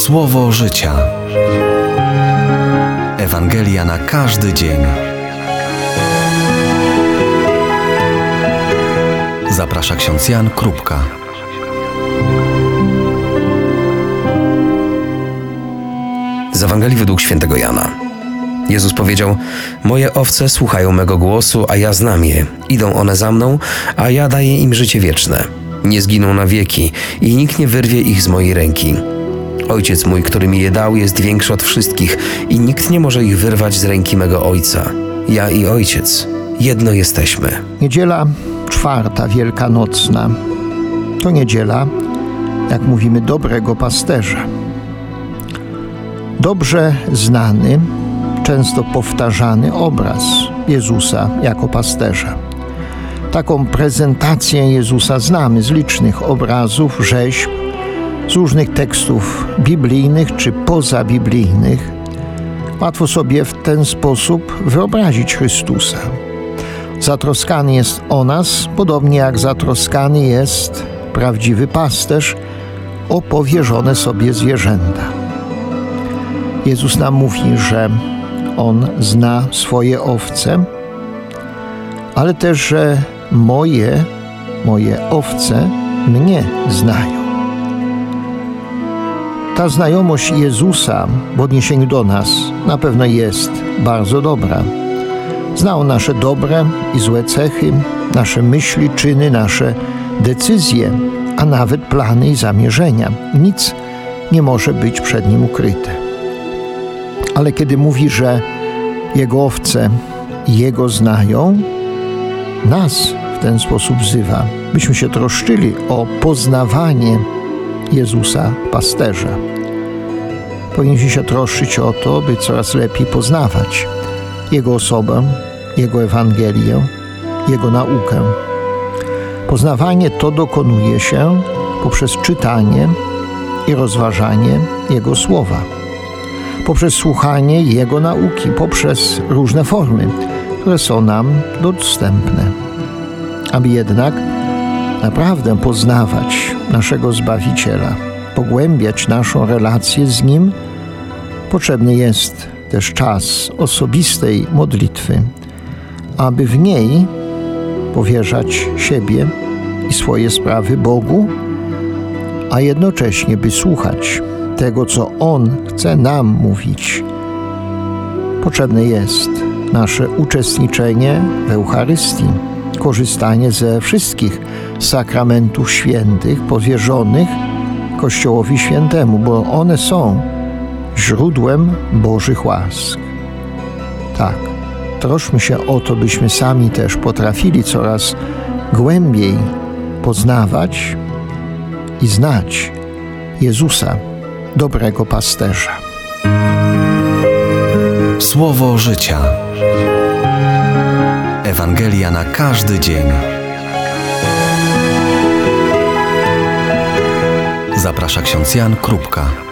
Słowo życia. Ewangelia na każdy dzień. Zaprasza ksiądz Jan Krupka. Z Ewangelii według świętego Jana. Jezus powiedział: moje owce słuchają mego głosu, a ja znam je. Idą one za mną, a ja daję im życie wieczne. Nie zginą na wieki i nikt nie wyrwie ich z mojej ręki. Ojciec mój, który mi je dał, jest większy od wszystkich i nikt nie może ich wyrwać z ręki mego Ojca. Ja i Ojciec jedno jesteśmy. Niedziela czwarta wielkanocna to niedziela, jak mówimy, dobrego pasterza. Dobrze znany, często powtarzany obraz Jezusa jako pasterza. Taką prezentację Jezusa znamy z licznych obrazów, rzeźb, z różnych tekstów biblijnych czy pozabiblijnych. Łatwo sobie w ten sposób wyobrazić Chrystusa. Zatroskany jest o nas, podobnie jak zatroskany jest prawdziwy pasterz o powierzone sobie zwierzęta. Jezus nam mówi, że On zna swoje owce, ale też, że moje owce mnie znają. Ta znajomość Jezusa w odniesieniu do nas na pewno jest bardzo dobra. Zna On nasze dobre i złe cechy, nasze myśli, czyny, nasze decyzje, a nawet plany i zamierzenia. Nic nie może być przed Nim ukryte. Ale kiedy mówi, że Jego owce Jego znają, nas w ten sposób wzywa, byśmy się troszczyli o poznawanie Jezusa pasterza. Powinniśmy się troszczyć o to, by coraz lepiej poznawać Jego osobę, Jego Ewangelię, Jego naukę. Poznawanie to dokonuje się poprzez czytanie i rozważanie Jego słowa, poprzez słuchanie Jego nauki, poprzez różne formy, które są nam dostępne. Aby jednak naprawdę poznawać naszego Zbawiciela, pogłębiać naszą relację z Nim, potrzebny jest też czas osobistej modlitwy, aby w niej powierzać siebie i swoje sprawy Bogu, a jednocześnie by słuchać tego, co On chce nam mówić. Potrzebne jest nasze uczestniczenie w Eucharystii, korzystanie ze wszystkich sakramentów świętych powierzonych Kościołowi Świętemu, bo one są źródłem Bożych łask. Tak, troszczmy się o to, byśmy sami też potrafili coraz głębiej poznawać i znać Jezusa, dobrego pasterza. Słowo życia. Ewangelia na każdy dzień. Zaprasza ksiądz Jan Krupka.